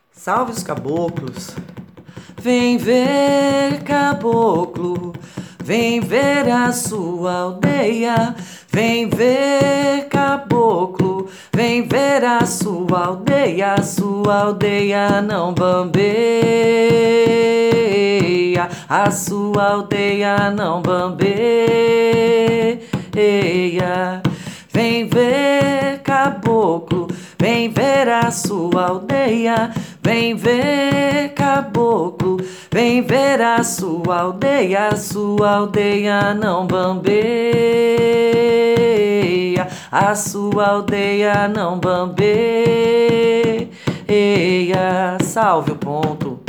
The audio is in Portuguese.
Salve os caboclos, vem ver caboclo, vem ver a sua aldeia, vem ver caboclo, vem ver a sua aldeia não bambeia, a sua aldeia não bambeia. Vem ver caboclo, vem ver a sua aldeia, vem ver caboclo, vem ver a sua aldeia não bambeia, a sua aldeia não bambeia. Salve o ponto.